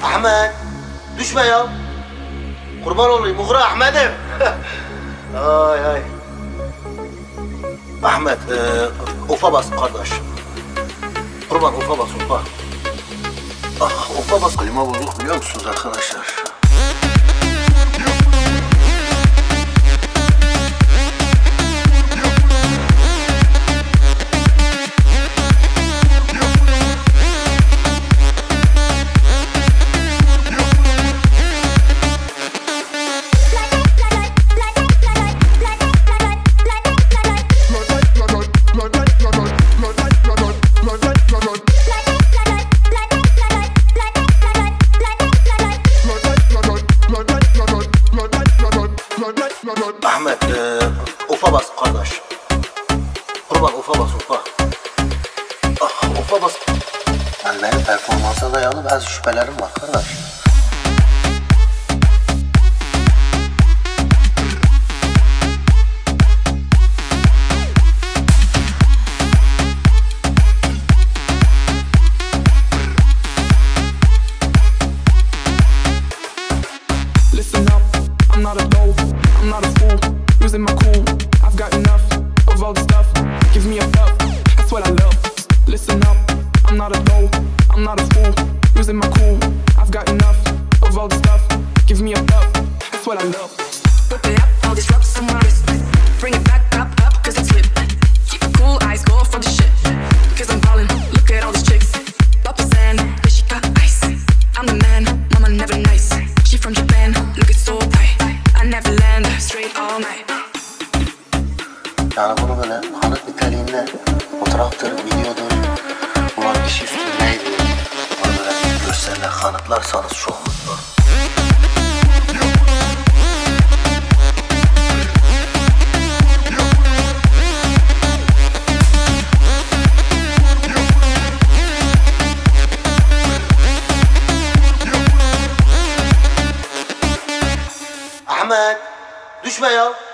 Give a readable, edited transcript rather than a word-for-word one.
Ahmet, düşme ya. Kurban olayım, uğra Ahmet'im. Ay ay. Ahmet, ufa bas kardeş. Kurban ufa bas, ufa. Ah, ufa bas. Klima bozuk biliyor musunuz arkadaşlar? Ahmet, ufa bas kardeş. Kurban ufa bas, ufa. Ah, ufa bas. Yani benim performansa dayalı bazı şüphelerim var kardeş. Listen up, I'm not a dope, I'm not a fool, losing my cool. I've got enough of all the stuff, gives me a puff, that's what I love. Listen up, I'm not a dope, I'm not a fool, losing my cool. I've got enough of all the stuff, gives me a puff, that's what I love. Put it up, all these rocks on my wrist. Bring it back up, cause it's lit. Keep it cool, eyes go for the shit. Cause I'm ballin', look at all these chicks. Papa San, yeah, she got ice. I'm the man, mama never nice. She from Japan, looking so tight. I never land, straight all night. Yani bunu böyle kanıt niteliğinde fotoğraftır, videodur, ulan kişi üstündeydi. Bunu böyle görselle kanıtlarsanız çok mutlu. Ahmet, düşme ya.